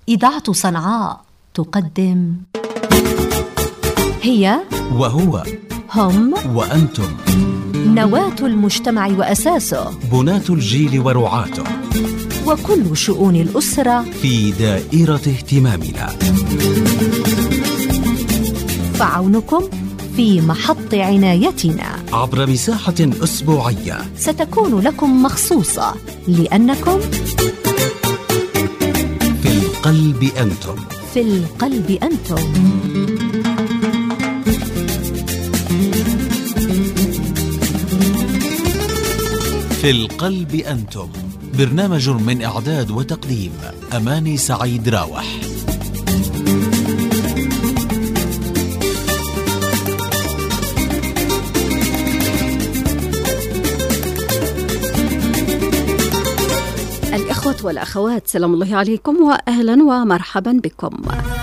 إذاعة صنعاء تقدم هي وهو هم وأنتم، نواة المجتمع وأساسه، بناة الجيل ورعاته، وكل شؤون الأسرة في دائرة اهتمامنا. فعونكم في محط عنايتنا عبر مساحة أسبوعية ستكون لكم مخصوصة، لأنكم في القلب أنتم. في القلب أنتم. في القلب أنتم، برنامج من إعداد وتقديم أماني سعيد راوح. الإخوة والأخوات، سلام الله عليكم وأهلا ومرحبا بكم.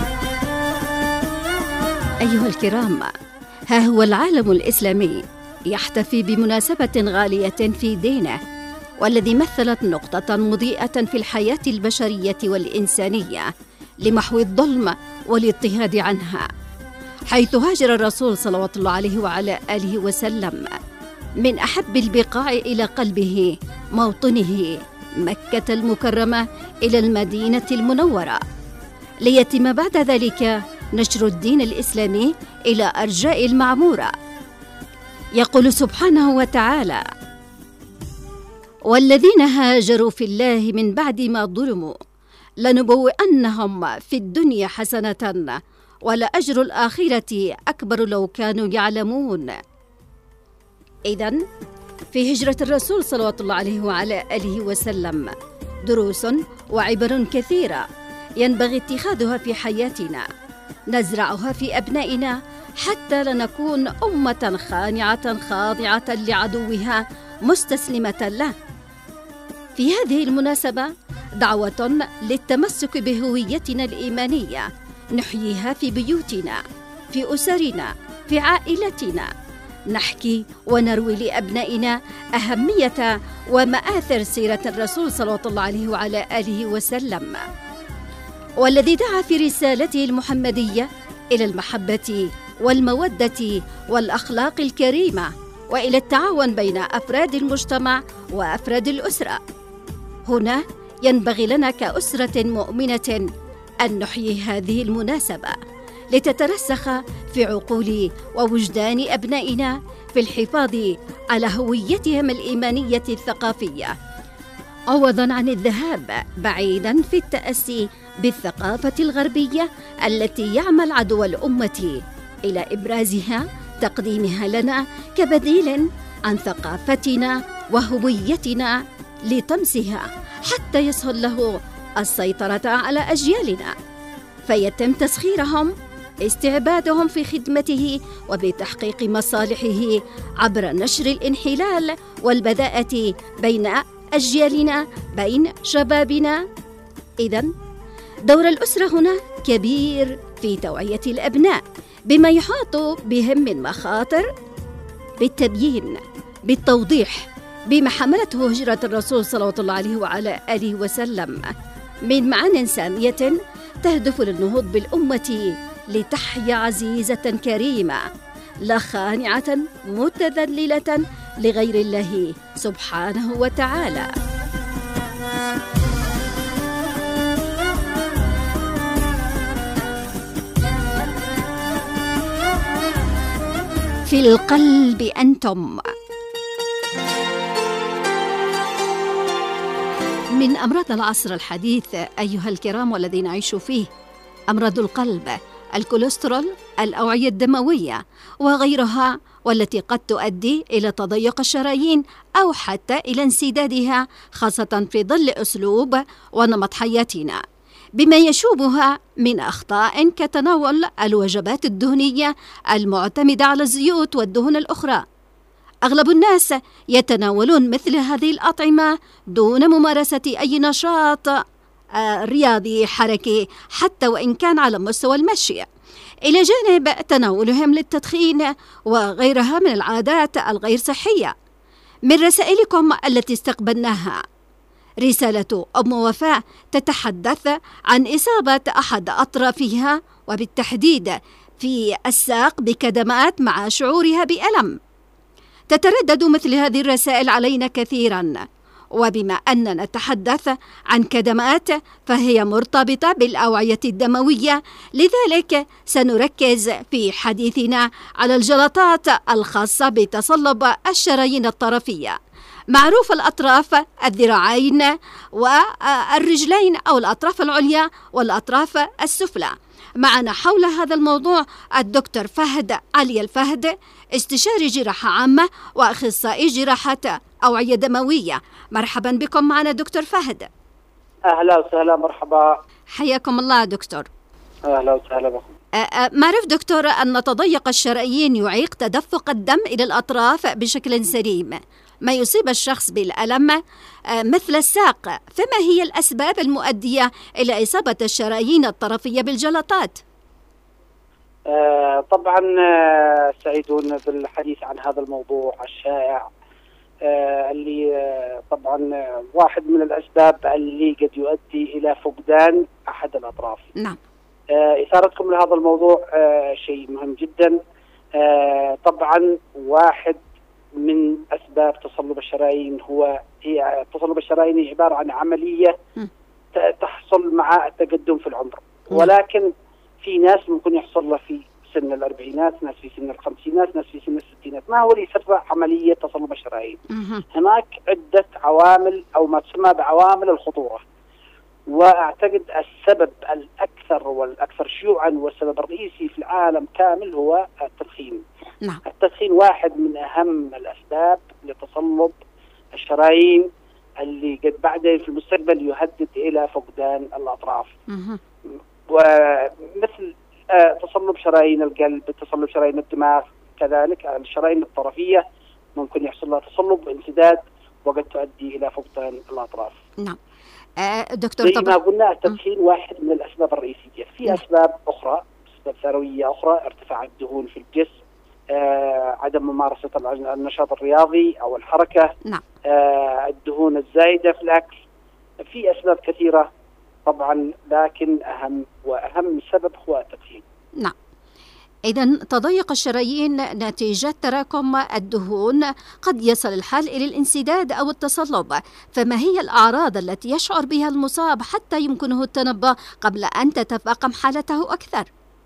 أيها الكرام، ها هو العالم الإسلامي يحتفي بمناسبة غالية في دينه، والذي مثلت نقطة مضيئة في الحياة البشرية والإنسانية لمحو الظلم والاضطهاد عنها، حيث هاجر الرسول صلوات الله عليه وعلى آله وسلم من أحب البقاع إلى قلبه موطنه مكة المكرمة إلى المدينة المنورة، ليتم بعد ذلك نشر الدين الإسلامي إلى أرجاء المعمورة. يقول سبحانه وتعالى: والذين هاجروا في الله من بعد ما ظلموا لنبوئنهم في الدنيا حسنة ولأجر الآخرة أكبر لو كانوا يعلمون. إذن في هجرة الرسول صلوات الله عليه وعلى آله وسلم دروس وعبر كثيرة ينبغي اتخاذها في حياتنا، نزرعها في أبنائنا حتى لنكون أمة خانعة خاضعة لعدوها مستسلمة له. في هذه المناسبة دعوة للتمسك بهويتنا الإيمانية، نحييها في بيوتنا، في أسرنا، في عائلتنا، نحكي ونروي لأبنائنا أهمية ومآثر سيرة الرسول صلوات الله عليه وعلى آله وسلم، والذي دعا في رسالته المحمدية إلى المحبة والمودة والأخلاق الكريمة، وإلى التعاون بين أفراد المجتمع وأفراد الأسرة. هنا ينبغي لنا كأسرة مؤمنة أن نحيي هذه المناسبة لتترسخ في عقول ووجدان أبنائنا في الحفاظ على هويتهم الإيمانية الثقافية، عوضاً عن الذهاب بعيداً في التأسي بالثقافة الغربية التي يعمل عدو الأمة إلى إبرازها تقديمها لنا كبديل عن ثقافتنا وهويتنا لطمسها حتى يسهل له السيطرة على أجيالنا، فيتم تسخيرهم، استعبادهم في خدمته وبتحقيق مصالحه عبر نشر الانحلال والبذاءة بين أجيالنا، بين شبابنا. إذن دور الأسرة هنا كبير في توعية الأبناء بما يحاط بهم من مخاطر، بالتبيين، بالتوضيح بما حملته هجرة الرسول صلوات الله عليه وعلى آله وسلم من معان سامية تهدف للنهوض بالأمة لتحيا عزيزة كريمة لا خانعة متذللة لغير الله سبحانه وتعالى. في القلب أنتم. من أمراض العصر الحديث أيها الكرام والذي نعيش فيه أمراض القلب، الكوليسترول، الأوعية الدموية وغيرها، والتي قد تؤدي إلى تضيق الشرايين أو حتى إلى انسدادها، خاصة في ظل أسلوب ونمط حياتنا، بما يشوبها من أخطاء كتناول الوجبات الدهنية المعتمدة على الزيوت والدهن الأخرى. أغلب الناس يتناولون مثل هذه الأطعمة دون ممارسة أي نشاط رياضي حركي حتى وإن كان على مستوى المشي، إلى جانب تناولهم للتدخين وغيرها من العادات الغير صحية. من رسائلكم التي استقبلناها رسالة أم وفاء تتحدث عن إصابة أحد أطرافها وبالتحديد في الساق بكدمات مع شعورها بألم. تتردد مثل هذه الرسائل علينا كثيرا، وبما أننا نتحدث عن كدمات فهي مرتبطة بالأوعية الدموية، لذلك سنركز في حديثنا على الجلطات الخاصة بتصلب الشرايين الطرفية. معروف الأطراف الذراعين والرجلين أو الأطراف العليا والأطراف السفلى. معنا حول هذا الموضوع الدكتور فهد علي الفهد، استشاري جراحة عامة وأخصائي جراحة أوعية دموية. مرحبا بكم معنا دكتور فهد. أهلا وسهلا، مرحبا، حياكم الله دكتور. أهلا وسهلا بكم. معرف دكتور أن تضيق الشرايين يعيق تدفق الدم إلى الأطراف بشكل سليم، ما يصيب الشخص بالألم مثل الساق. فما هي الأسباب المؤدية إلى إصابة الشرايين الطرفية بالجلطات؟ طبعا سعيدون بالحديث عن هذا الموضوع الشائع اللي طبعا واحد من الأسباب اللي قد يؤدي إلى فقدان أحد الأطراف. نعم. إثارتكم لهذا الموضوع شيء مهم جدا. طبعا واحد من أسباب تصلب الشرايين هي تصلب الشرايين عبارة عن عملية تحصل مع التقدم في العمر، ولكن في ناس ممكن يحصل له في سن الأربعينات، ناس في سن الخمسينات، ناس في سن الستينات. ما هو اللي يسرع عملية تصلب الشرايين؟ هناك عدة عوامل أو ما تسمى بعوامل الخطورة، وأعتقد السبب الأكثر والأكثر شيوعا والسبب الرئيسي في العالم كامل هو التدخين. نعم. التدخين واحد من أهم الأسباب لتصلب الشرايين اللي قد بعدين في المستقبل يهدد إلى فقدان الأطراف. ومثل تصلب شرايين القلب، تصلب شرايين الدماغ، كذلك الشرايين الطرفية ممكن يحصل لها تصلب وانسداد وقد تؤدي إلى فقدان الأطراف. نعم. دكتور، زي ما قلنا التدخين واحد من الأسباب الرئيسية. في أسباب أخرى، أسباب ثروية أخرى، ارتفاع الدهون في الجسم، عدم ممارسة النشاط الرياضي أو الحركة. نعم. الدهون الزايدة في الأكل. في أسباب كثيرة طبعا، لكن أهم سبب هو التدخين. نعم. إذن تضيق الشرايين نتيجة تراكم الدهون قد يصل الحال إلى الانسداد أو التصلب. فما هي الأعراض التي يشعر بها المصاب حتى يمكنه التنبؤ قبل أن تتفاقم حالته أكثر؟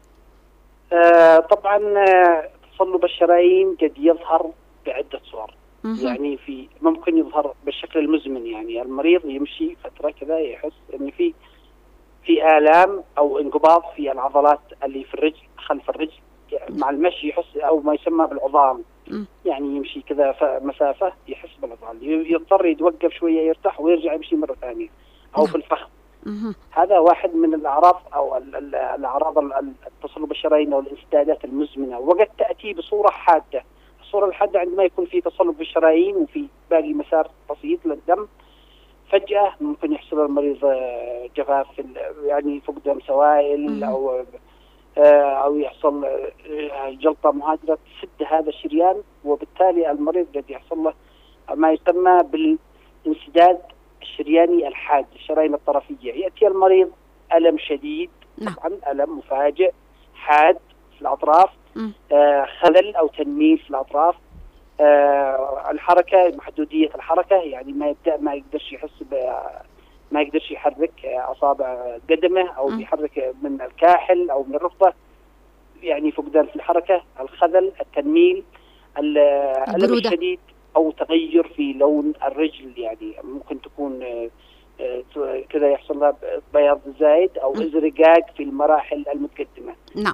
طبعا تصلب الشرايين قد يظهر بعدة صور. يعني ممكن يظهر بالشكل المزمن، يعني المريض يمشي فترة كذا يحس إن في آلام أو انقباض في العضلات اللي في الرجل، خلف الرجل، مع المشي يحس أو ما يسمى بالعظام. يعني يمشي كذا مسافة يحس بالعظام، يضطر يتوقف شوية يرتاح ويرجع يمشي مرة ثانية، أو في الفخذ. هذا واحد من الأعراض أو الأعراض التصلب الشرايين أو الانسدادات المزمنة، وقد تأتي بصورة حادة. الصورة الحادة عندما يكون في تصلب في الشرايين وفي باقي مسار بسيط للدم، فجأة ممكن يحصل المريض جفاف، يعني فقدان سوائل أو يحصل جلطة مهاجرة تسد هذا الشريان، وبالتالي المريض قد يحصل له ما يسمى بالانسداد الشرياني الحاد، الشرايين الطرفية. يأتي المريض ألم شديد، طبعا ألم مفاجئ حاد في الأطراف، خلل أو تنميل في الأطراف، الحركة، محدودية الحركة، يعني ما يقدرش يحس ما يقدرش يحرك أصابع قدمه أو يحرك من الكاحل أو من الركبة، يعني فقدان في الحركة، الخذل، التنميل، الألم الشديد، أو تغير في لون الرجل، يعني ممكن تكون كذا يحصل لها بياض زايد أو ازرقاق في المراحل المتقدمة. نعم.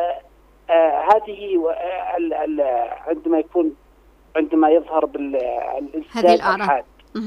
هذه عندما يظهر بالانسداد الحاد.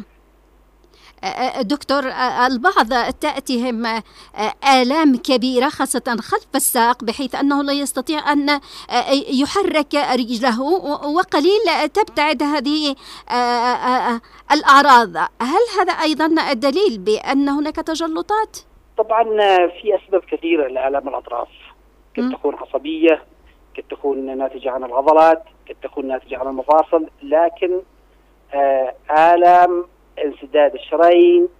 دكتور، البعض تأتيهم آلام كبيرة خاصة خلف الساق بحيث أنه لا يستطيع أن يحرك رجله، وقليل تبتعد هذه الأعراض. هل هذا أيضا دليل بأن هناك تجلطات؟ طبعا في أسباب كثيرة لآلام الأطراف، قد تكون عصبية، قد تكون ناتجة عن العضلات، قد تكون ناتجة عن المفاصل، لكن آلام انسداد الشرايين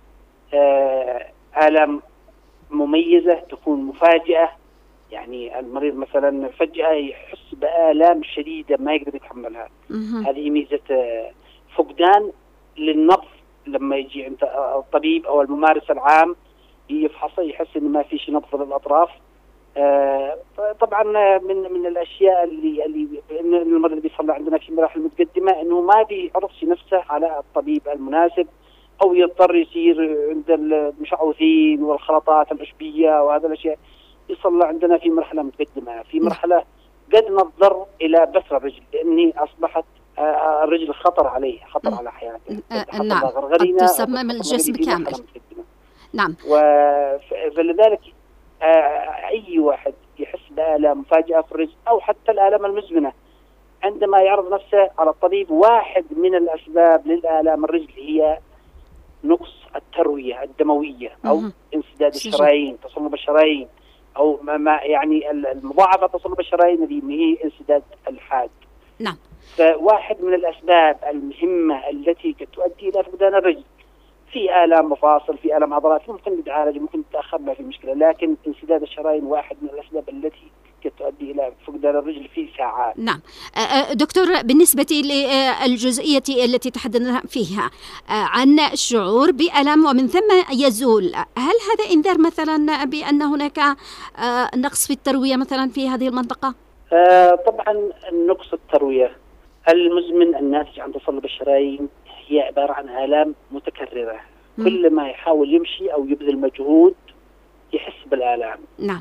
آلام مميزة تكون مفاجئة، يعني المريض مثلا فجأة يحس بآلام شديدة ما يقدر يتحملها. هذه ميزة فقدان للنبض. لما يجي عند الطبيب أو الممارس العام يفحصه يحس إن ما فيش نبض للأطراف. طبعا من الأشياء اللي المريض بيصل عندنا في مراحل متقدمة إنه ما بيعرفش نفسه على الطبيب المناسب، أو يضطر يصير عند المشعوذين والخلطات العشبية وهذا الأشياء. يصل عندنا في مرحلة متقدمة، في مرحلة قد نضطر إلى بسر الرجل، لأني أصبحت الرجل خطر عليه، خطر على حياته. نعم، قد تسمم الجسم كامل. نعم. فلذلك أي واحد يحس بآلام مفاجئة في الرجل أو حتى الآلام المزمنة عندما يعرض نفسه على الطبيب، واحد من الأسباب للآلام الرجل هي نقص التروية الدموية أو انسداد الشرايين، تصلب الشرايين، أو ما يعني المضاعفة تصلب الشرايين اللي هي انسداد الحاد. نعم. فواحد من الأسباب المهمة التي قد تؤدي إلى فقدان الرجل. في آلام مفاصل، في آلام عضلات ممكن تتعالج، ممكن تتأخر، ما في مشكلة، لكن انسداد الشرايين واحد من الأسباب التي قد تؤدي إلى فقدان الرجل في ساعات. نعم. دكتور، بالنسبة للجزئية التي تحدثنا فيها عن الشعور بألم ومن ثم يزول، هل هذا إنذار مثلا بأن هناك نقص في التروية مثلا في هذه المنطقة؟ طبعا نقص التروية المزمن الناتج عن تصلب الشرايين هي عبارة عن آلام متكررة. كل ما يحاول يمشي أو يبذل مجهود يحس بالآلام. نعم.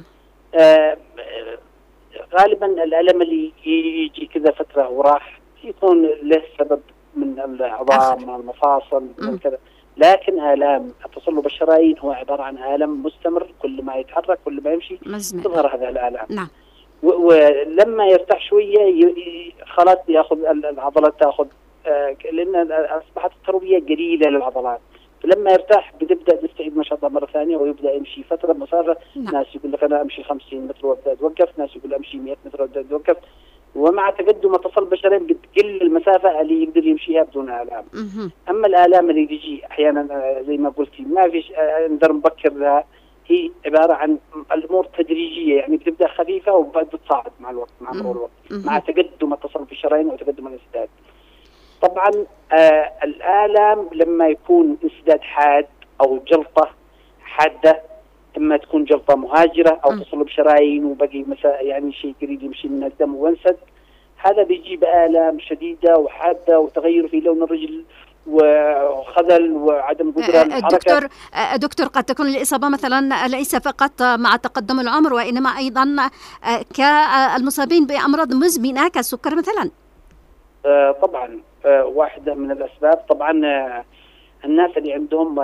غالبا الألم اللي يجي كذا فترة وراح يكون له سبب من العظام، من المفاصل، من كذا، لكن آلام تصلب الشرايين هو عبارة عن آلام مستمر. كل ما يتحرك، كل ما يمشي تظهر هذه الآلام. نعم. ولما يرتاح شوية خلاص يأخذ العضلات تأخذ، لأن أصبحت التروية قليلة للعضلات، فلما يرتاح بتبدأ تستعيد نشاطها مرة ثانية ويبدأ يمشي فترة مسافة. ناس يقول لك أنا أمشي 50 متر وأبدأ أتوقف، ناس يقول أمشي 100 متر وأبدأ أتوقف. ومع تقدم تصلب الشرايين بتقل المسافة اللي يقدر يمشيها بدون آلام. أما الآلام اللي تجي أحيانا زي ما قلتي ما فيش نقدر نبكر لها، هي عبارة عن الأمور تدريجية، يعني بتبدأ خفيفة وبعد تصاعد مع الوقت، مع مرور الوقت، مع تقدم التصلب الشرايين وتقدم الانسداد. طبعا الآلام لما يكون انسداد حاد أو جلطة حادة، إما تكون جلطة مهاجرة أو تصلب شرايين وبقي يعني شيء قريب يمشي من الدم وانسد، هذا بيجيب آلام شديدة وحادة وتغير في لون الرجل وخذل وعدم قدرة على الحركة. دكتور، قد تكون الإصابة مثلا ليس فقط مع تقدم العمر، وإنما أيضا كالمصابين بأمراض مزمنة كالسكر مثلا. طبعا واحدة من الأسباب. طبعا الناس اللي عندهم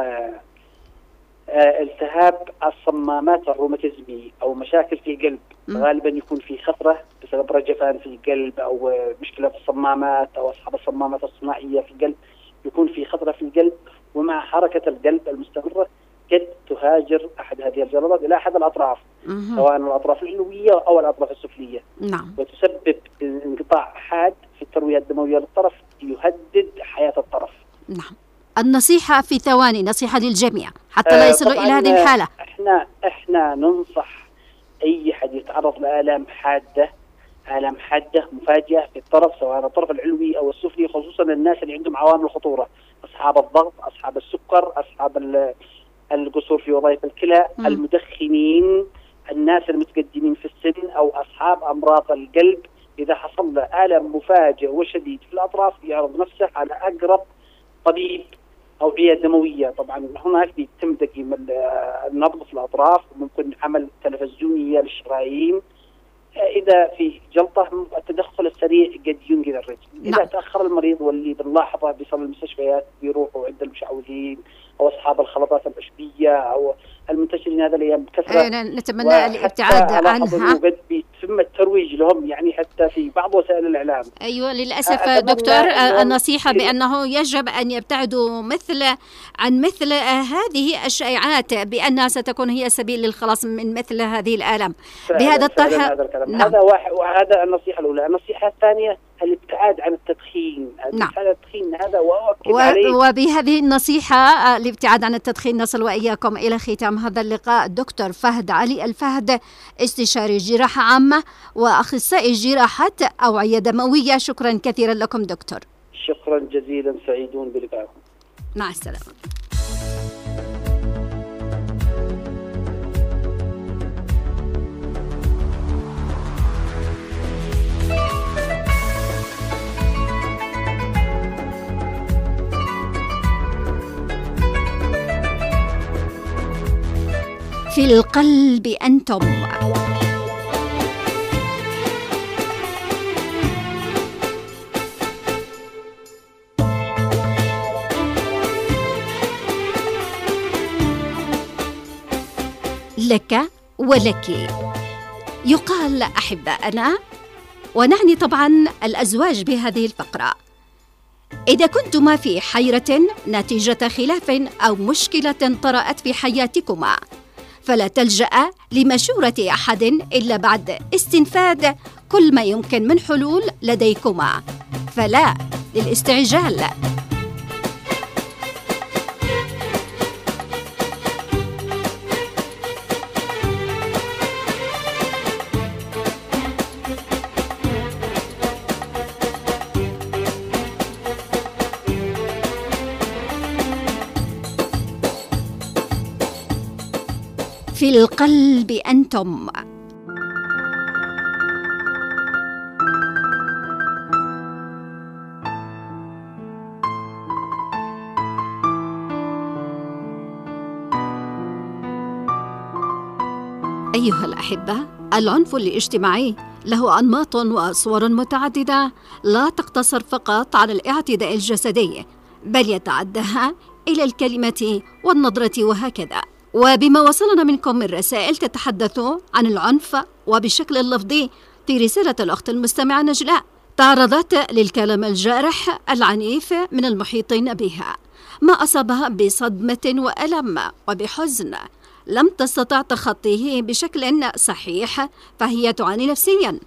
التهاب الصمامات الروماتيزمي أو مشاكل في القلب غالبا يكون في خطرة بسبب رجفان في القلب أو مشكلة في الصمامات، أو أصحاب الصمامات الصناعية في القلب يكون في خطرة في القلب، ومع حركة القلب المستمرة قد تهاجر أحد هذه الجلطات إلى أحد الأطراف، سواء الأطراف العلوية أو الأطراف السفلية. نعم. وتسبب انقطاع حاد في التروية الدموية للطرف يهدد حياة الطرف. نعم. النصيحة في ثواني، نصيحة للجميع حتى لا يصلوا إلى هذه الحالة. احنا ننصح أي حد يتعرض لآلام حادة، آلام حادة مفاجئة في الطرف، سواء الطرف العلوي أو السفلي، خصوصا الناس اللي عندهم عوامل خطورة، أصحاب الضغط، أصحاب السكر، أصحاب القصور في وظائف الكلى، المدخنين، الناس المتقدمين في السن، أو أصحاب أمراض القلب. إذا حصل له ألم مفاجئ وشديد في الأطراف يعرض نفسه على أقرب طبيب أوعية دموية. طبعا هناك بيتم تقييم النبض في الأطراف، ممكن عمل تلفزيونية للشرايين. إذا في جلطة التدخل السريع قد ينقذ الرجل. إذا تأخر المريض واللي بنلاحظه بيصل المستشفيات بيروحوا عند المشعوذين أو أصحاب الخلطات العشبية أو المنتشرين هذا الأيام بكثرة. نتمنى الابتعاد عنها. قد بيتم الترويج لهم يعني حتى في بعض وسائل الإعلام. أيوة للأسف دكتور، النصيحة بأنه يجب أن يبتعدوا عن مثل هذه الشائعات بأنها ستكون هي سبيل للخلاص من مثل هذه الآلام. بهذا الطرح نعم. هذا النصيحة الأولى. النصيحة الثانية الابتعاد عن التدخين. نعم. التدخين هذا وأؤكد عليه. وبهذه النصيحة الابتعاد عن التدخين نصل وإياكم إلى ختام هذا اللقاء. دكتور فهد علي الفهد، استشاري جراحة عامة وأخصائي جراحة أوعية دموية، شكرا كثيرا لكم دكتور. شكرا جزيلا، سعيدون بلقائكم. مع السلامة. في القلب أنتم. لك ولك. يقال أحباءنا، ونعني طبعا الأزواج بهذه الفقرة، إذا كنتما في حيرة نتيجة خلاف أو مشكلة طرأت في حياتكما، فلا تلجأ لمشورة أحد إلا بعد استنفاذ كل ما يمكن من حلول لديكما، فلا للاستعجال. في القلب أنتم. أيها الأحبة، العنف الاجتماعي له أنماط وصور متعددة لا تقتصر فقط على الاعتداء الجسدي، بل يتعداها إلى الكلمة والنظرة وهكذا. وبما وصلنا منكم من رسائل تتحدث عن العنف وبشكل اللفظي، في رسالة الأخت المستمعة نجلاء تعرضت للكلام الجارح العنيف من المحيطين بها، ما أصابها بصدمة وألم وبحزن لم تستطع تخطيه بشكل صحيح، فهي تعاني نفسيا.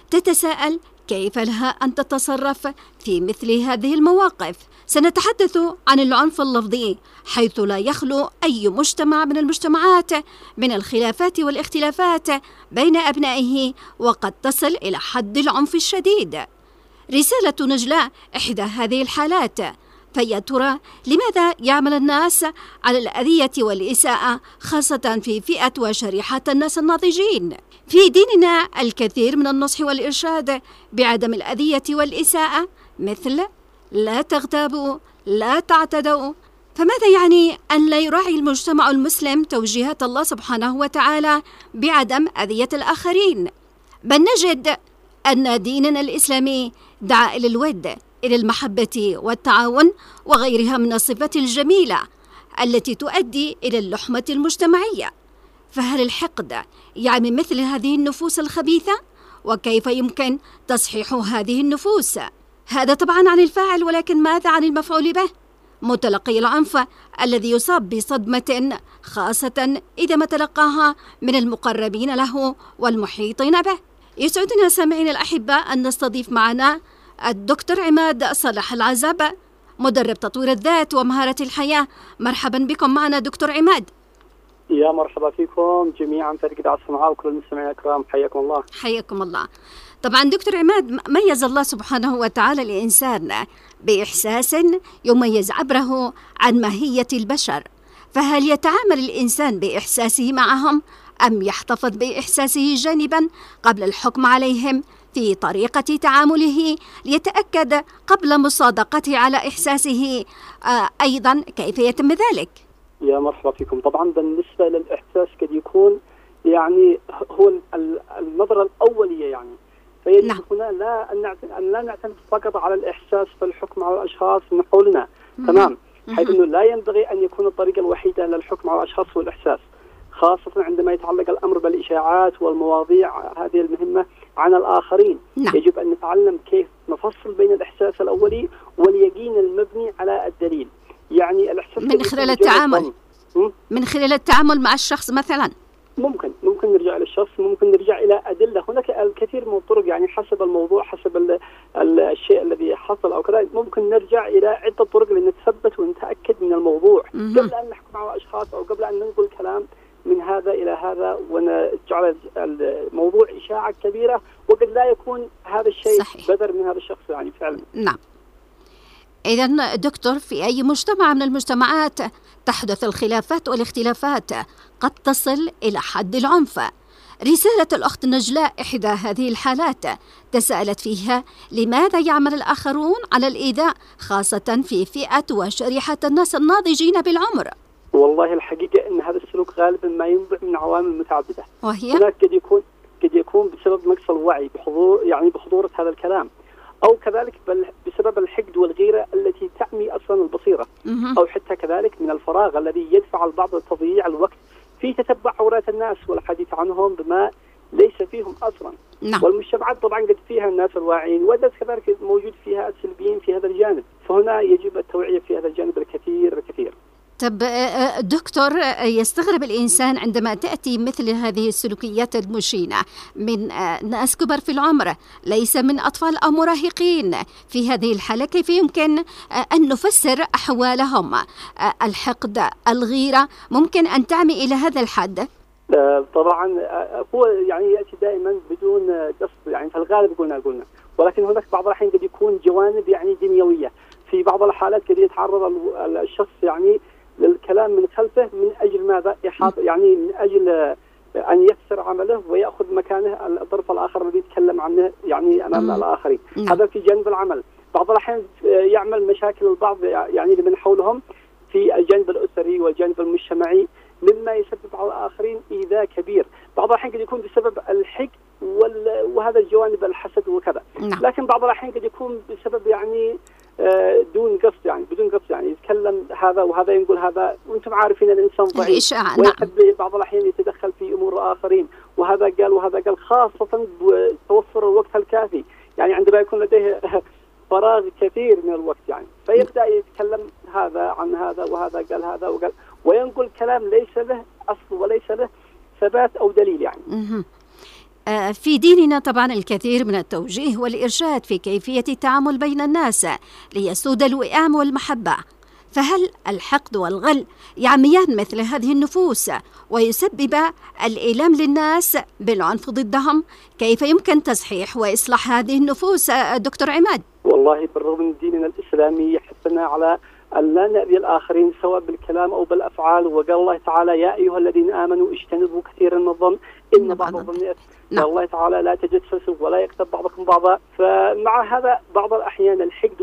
تتساءل كيف لها أن تتصرف في مثل هذه المواقف. سنتحدث عن العنف اللفظي، حيث لا يخلو أي مجتمع من المجتمعات من الخلافات والاختلافات بين أبنائه، وقد تصل إلى حد العنف الشديد. رسالة نجلاء إحدى هذه الحالات، فيا ترى لماذا يعمل الناس على الأذية والإساءة، خاصة في فئة وشريحة الناس الناضجين؟ في ديننا الكثير من النصح والإرشاد بعدم الأذية والإساءة، مثل لا تغتابوا، لا تعتدوا. فماذا يعني أن لا يراعي المجتمع المسلم توجيهات الله سبحانه وتعالى بعدم أذية الآخرين؟ بل نجد أن ديننا الإسلامي دعا إلى الود، إلى المحبة والتعاون وغيرها من الصفات الجميلة التي تؤدي إلى اللحمة المجتمعية. فهل الحقد يعمي مثل هذه النفوس الخبيثة؟ وكيف يمكن تصحيح هذه النفوس؟ هذا طبعا عن الفاعل، ولكن ماذا عن المفعول به؟ متلقي العنف الذي يصاب بصدمة، خاصة إذا ما تلقاها من المقربين له والمحيطين به. يسعدنا سامعين الأحباء أن نستضيف معنا الدكتور عماد صالح العزب، مدرب تطوير الذات ومهارة الحياة. مرحبا بكم معنا دكتور عماد. يا مرحبا فيكم جميعا، فريق دعاء السمعاء وكل المستمعين الكرام، حياكم الله. حياكم الله. طبعا دكتور عماد، ميز الله سبحانه وتعالى الإنسان بإحساس يميز عبره عن ماهية البشر، فهل يتعامل الإنسان بإحساسه معهم أم يحتفظ بإحساسه جانبا قبل الحكم عليهم في طريقة تعامله، ليتأكد قبل مصادقته على إحساسه أيضا كيف يتم ذلك؟ يا مرحبا فيكم. طبعا بالنسبة للإحساس قد يكون يعني هو النظرة الأولية، يعني فيجب هنا لا نعتمد فقط على الإحساس في الحكم على الأشخاص من حولنا، تمام، حيث أنه لا ينبغي أن يكون الطريقة الوحيدة للحكم على الأشخاص هو الإحساس، خاصة عندما يتعلق الأمر بالإشاعات والمواضيع هذه المهمة عن الآخرين. يجب أن نتعلم كيف نفصل بين الإحساس الأولي واليقين المبني على الدليل. يعني الإحساس من خلال التعامل، من خلال التعامل مع الشخص مثلا. ممكن نرجع إلى الشخص، ممكن نرجع إلى أدلة. هناك الكثير من الطرق يعني حسب الموضوع، حسب الشيء الذي حصل أو كذا. ممكن نرجع إلى عدة طرق لنتثبت ونتأكد من الموضوع قبل أن نحكم على أشخاص أو قبل أن ننقل كلام من هذا إلى هذا ونجعل الموضوع إشاعة كبيرة، وقد لا يكون هذا الشيء بدر من هذا الشخص يعني فعلا. نعم. إذن دكتور، في أي مجتمع من المجتمعات تحدث الخلافات والاختلافات قد تصل إلى حد العنف. رسالة الأخت نجلاء إحدى هذه الحالات تساءلت فيها لماذا يعمل الآخرون على الإيذاء، خاصة في فئة وشريحة الناس الناضجين بالعمر. والله الحقيقة أن هذا السلوك غالبا ما ينبع من عوامل متعددة، وهي هناك قد يكون بسبب نقص الوعي بخطورة هذا الكلام، أو كذلك بسبب الحقد والغيرة التي تعمي أصلا البصيرة، أو حتى كذلك من الفراغ الذي يدفع البعض لتضييع الوقت في تتبع عورات الناس والحديث عنهم بما ليس فيهم أصلا. نعم. والمجتمعات طبعا قد فيها الناس الواعيين، وقد كذلك موجود فيها السلبيين في هذا الجانب، فهنا يجب التوعية في هذا الجانب الكثير. طب دكتور، يستغرب الإنسان عندما تأتي مثل هذه السلوكيات المشينة من ناس كبر في العمر، ليس من أطفال أو مراهقين. في هذه الحالة كيف يمكن أن نفسر أحوالهم؟ الحقد، الغيرة ممكن أن تعمي إلى هذا الحد؟ طبعا هو يعني يأتي دائما بدون قصد، يعني في الغالب قلنا، ولكن هناك بعض الأحيان قد يكون جوانب يعني دنيوية. في بعض الحالات قد يتعرض الشخص يعني للكلام من خلفه من أجل ماذا؟ يعني من أجل أن يكسر عمله ويأخذ مكانه الطرف الآخر الذي يتكلم عنه يعني أمام الآخرين. هذا في جانب العمل. بعض الأحيان يعمل مشاكل البعض يعني من حولهم في الجانب الأسري والجانب المجتمعي، مما يسبب على الآخرين إيذاء كبير. بعض الأحيان قد يكون بسبب الحقد وهذا الجوانب الحسد وكذا. لكن بعض الأحيان قد يكون بسبب يعني بدون قصد يعني يتكلم هذا وهذا ينقل هذا، وانتم عارفين الانسان ضعيف ويحب بعض الاحيان يتدخل في امور الاخرين، وهذا قال وهذا قال، خاصه بتوفر الوقت الكافي، يعني عندما يكون لديه فراغ كثير من الوقت يعني فيبدا يتكلم هذا عن هذا وهذا قال هذا وقال، وينقل كلام ليس له اصل وليس له ثبات او دليل يعني. في ديننا طبعا الكثير من التوجيه والإرشاد في كيفية التعامل بين الناس ليسود الوئام والمحبة، فهل الحقد والغل يعميان مثل هذه النفوس ويسبب الإيلام للناس بالعنف ضدهم؟ كيف يمكن تصحيح وإصلاح هذه النفوس دكتور عماد؟ والله بالرغم من ديننا الإسلامي يحثنا على أن لا نأذي الآخرين سواء بالكلام أو بالأفعال، وقال الله تعالى يا أيها الذين آمنوا اجتنبوا كثيرا من الظن إن بعض الظن إثم، والله تعالى لا تجسسوا ولا يغتب بعضكم بعضا. فمع هذا بعض الأحيان الحقد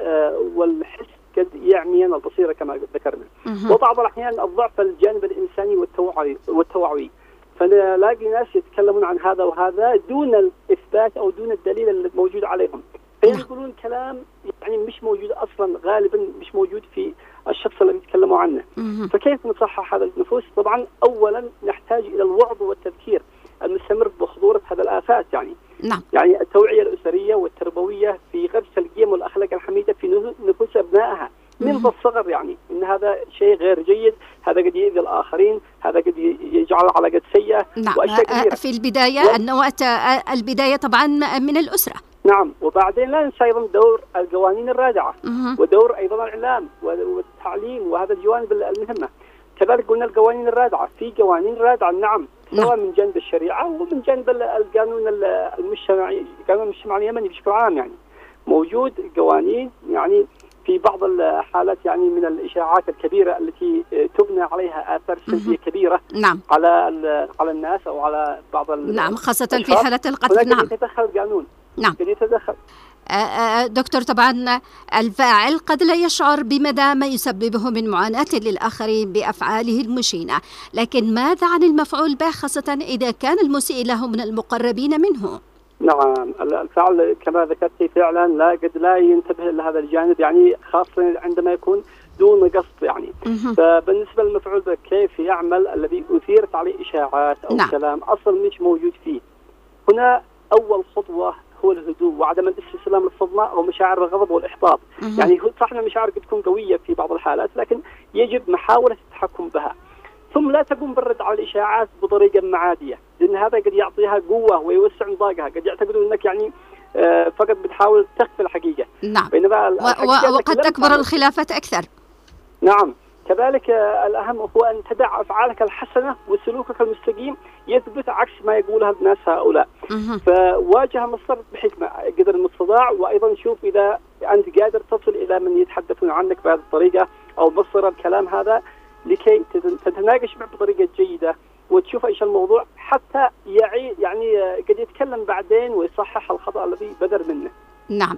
والحس قد يعميان البصيرة كما ذكرنا، وبعض الأحيان الضعف الجانب الإنساني والتوعوي، فنلاقي ناس يتكلمون عن هذا وهذا دون الإثبات أو دون الدليل الموجود عليهم، فيقولون كلام يعني مش موجود أصلا، غالبا مش موجود في الشخص الذي يتكلموا عنه. فكيف نصحح هذا النفوس؟ طبعا أولا نحتاج إلى الوعظ والتذكير المستمر بخطورة هذا الآفات يعني التوعية الأسرية والتربوية في غرس القيم والأخلاق الحميدة في نفوس أبنائها منذ الصغر، يعني إن هذا شيء غير جيد، هذا قد يؤذي الآخرين، هذا قد يجعل علاقات سيئة وأشياء كثيرة. في البداية البداية طبعا من الأسرة. نعم، وبعدين لا ننسى أيضا دور القوانين الرادعة ودور أيضا الإعلام والتعليم وهذا الجوانب المهمة. كذلك قلنا القوانين الرادعة، في قوانين رادعة نعم، سواء من جانب الشريعة ومن جانب القانون المجتمعي، قانون المجتمع اليمني بشكل عام، يعني موجود قوانين يعني في بعض الحالات يعني من الإشاعات الكبيرة التي تبنى عليها آثار سلبية كبيرة على الناس أو على بعض نعم، خاصة في حالة القتل. نعم، يتدخل القانون. نعم، يتدخل. دكتور، طبعا الفاعل قد لا يشعر بمدى ما يسببه من معاناة للآخرين بأفعاله المشينة، لكن ماذا عن المفعول به، خاصة إذا كان المسيء له من المقربين منه؟ نعم، الفعل كما ذكرت فعلا قد لا ينتبه لهذا الجانب، يعني خاصة عندما يكون دون قصد يعني. فبالنسبة للمفعول به كيف يعمل الذي أثيرت عليه إشاعات أو كلام أصلا مش موجود فيه؟ هنا أول خطوة هو الهدوء وعدم الاستسلام للصدمة أو مشاعر الغضب والإحباط. يعني صح أن المشاعر قد تكون قوية في بعض الحالات، لكن يجب محاولة التحكم بها. ثم لا تقوم بالرد على الإشاعات بطريقة معادية، لأن هذا قد يعطيها قوة ويوسع نطاقها، قد يعتقدون أنك يعني فقط بتحاول تخفي الحقيقة. نعم. بينما وقد تكبر الخلافات أكثر. نعم. كذلك الأهم هو أن تدع أفعالك الحسنة وسلوكك المستقيم يثبت عكس ما يقولها الناس هؤلاء. فواجه مصر بحكمة قدر المستطاع، وأيضا شوف إذا أنت قادر تصل إلى من يتحدثون عنك بهذه الطريقة أو مصر الكلام هذا لكي تتناقش معه بطريقة جيدة وتشوف إيش الموضوع، حتى يعني قد يتكلم بعدين ويصحح الخطأ الذي بدر منه. نعم.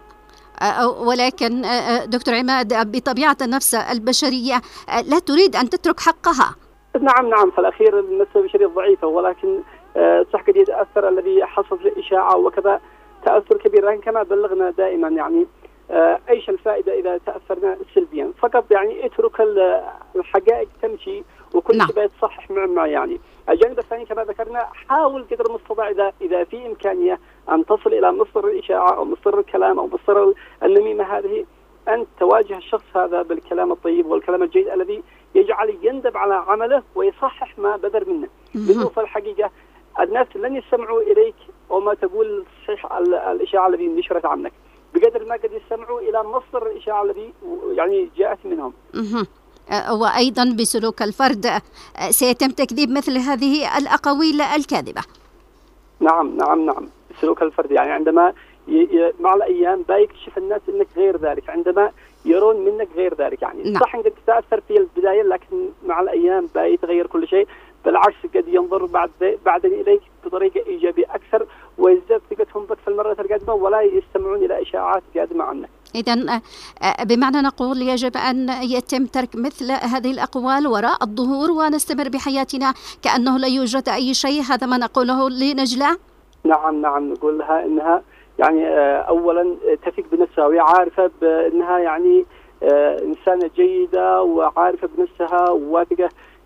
ولكن دكتور عماد، بطبيعة النفس البشرية لا تريد أن تترك حقها. نعم. في الأخير النفس البشرية ضعيفة، ولكن صح قد يتأثر الذي حصل في الإشاعة وكذا تأثر كبير. لكن كما بلغنا دائما يعني ايش الفائده اذا تاثرنا سلبيا؟ فقط يعني اترك الحقائق تمشي وكل شيء يتصحح مع يعني. الجانب الثاني كما ذكرنا، حاول قدر المستطاع اذا في امكانيه ان تصل الى مصدر الاشاعه او مصدر الكلام او مصدر النميمه هذه، ان تواجه الشخص هذا بالكلام الطيب والكلام الجيد الذي يجعل يندب على عمله ويصحح ما بدر منه. لانه في الحقيقه الناس لن يستمعوا اليك وما تقول صحيح الاشاعه التي نشرت عنك، بقدر ما قد يستمعوا إلى مصدر الإشاعة الذي يعني جاءت منهم. وأيضا بسلوك الفرد سيتم تكذيب مثل هذه الأقاويل الكاذبة. نعم. سلوك الفرد يعني عندما مع الأيام بيكشف الناس أنك غير ذلك، عندما يرون منك غير ذلك يعني. نعم. صح أنك تتأثر في البداية، لكن مع الأيام بيتغير كل شيء، بالعكس قد ينظر بعدين إليك بطريقة إيجابية أكثر ويزداد ثقتهم بك في المرة القادمة ولا يستمعون إلى إشاعات قادمة عنك. إذن بمعنى نقول يجب أن يتم ترك مثل هذه الأقوال وراء الظهور ونستمر بحياتنا كأنه لا يوجد أي شيء. هذا ما نقوله لنجلة. نعم نقول لها إنها يعني أولا تثق بنفسها وهي عارفة بأنها يعني إنسانة جيدة وعارفة بنفسها وواثقة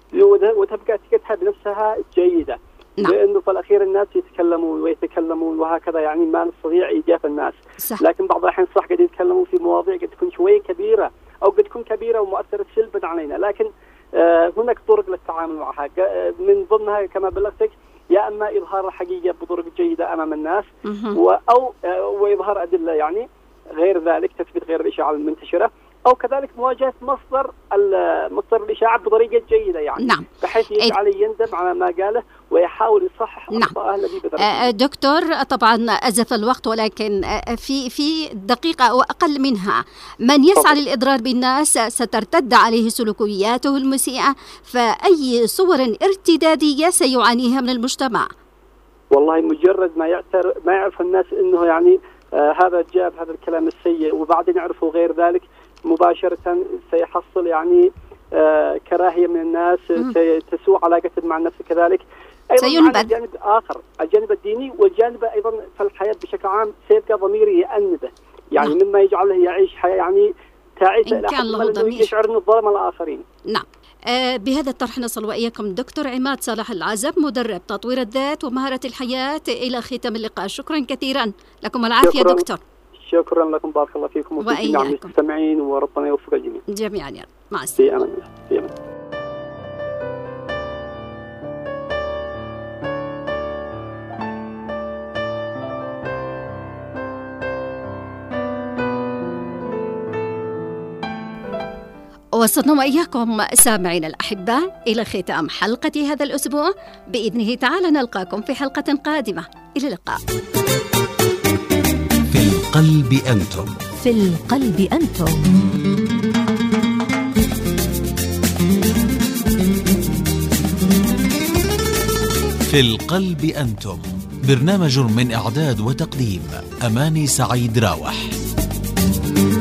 وتبقى ثقتها بنفسها جيدة. نعم. لأنه في الأخير الناس يتكلمون وهكذا يعني ما نستطيع إيجاف الناس. صح. لكن بعض الأحيان صح قد يتكلموا في مواضيع قد تكون شوي كبيرة أو قد تكون كبيرة ومؤثرة سلبا علينا، لكن هناك طرق للتعامل معها، من ضمنها كما بلغتك يا أما إظهار الحقيقة بطرق جيدة أمام الناس أو وإظهار أدلة يعني غير ذلك تثبت غير الإشاعة المنتشرة، أو كذلك مواجهة مصدر الإشاعة بطريقة جيدة يعني. نعم. بحيث يجعل يندم على ما قاله ويحاول يصحح أخطاءه الذي بدأ. دكتور، طبعا أزف الوقت، ولكن في دقيقة أو أقل منها، من يسعى للإضرار بالناس سترتد عليه سلوكياته المسيئة، فأي صور ارتدادية سيعانيها من المجتمع؟ والله مجرد ما يعرف الناس إنه يعني هذا جاب هذا الكلام السيء وبعدين يعرفوا غير ذلك مباشرة سيحصل يعني كراهية من الناس، تسوء علاقته مع النفس كذلك. أيضا الجانب آخر، الجانب الديني والجانب أيضا في الحياة بشكل عام سيبقى ضميره يأنبه يعني. نعم. مما يجعله يعيش حياة يعني تعيسة إلى حد ما يشعر أنه ظلم الآخرين. نعم. بهذا الطرح نصل وإياكم دكتور عماد صالح العزب، مدرب تطوير الذات ومهارة الحياة، إلى ختام اللقاء. شكرا كثيرا، لكم العافية دكتور. شكرا لكم، بارك الله فيكم وفيكم المستمعين، وربنا يوفق الجميع جميعا يا رب. مع السلامة. في أمان الله. في أمان. وصلنا وإياكم سامعين الأحباء إلى ختام حلقة هذا الأسبوع. بإذنه تعالى نلقاكم في حلقة قادمة. إلى اللقاء. في القلب أنتم. في القلب أنتم. في القلب أنتم، برنامج من إعداد وتقديم أماني سعيد راوح.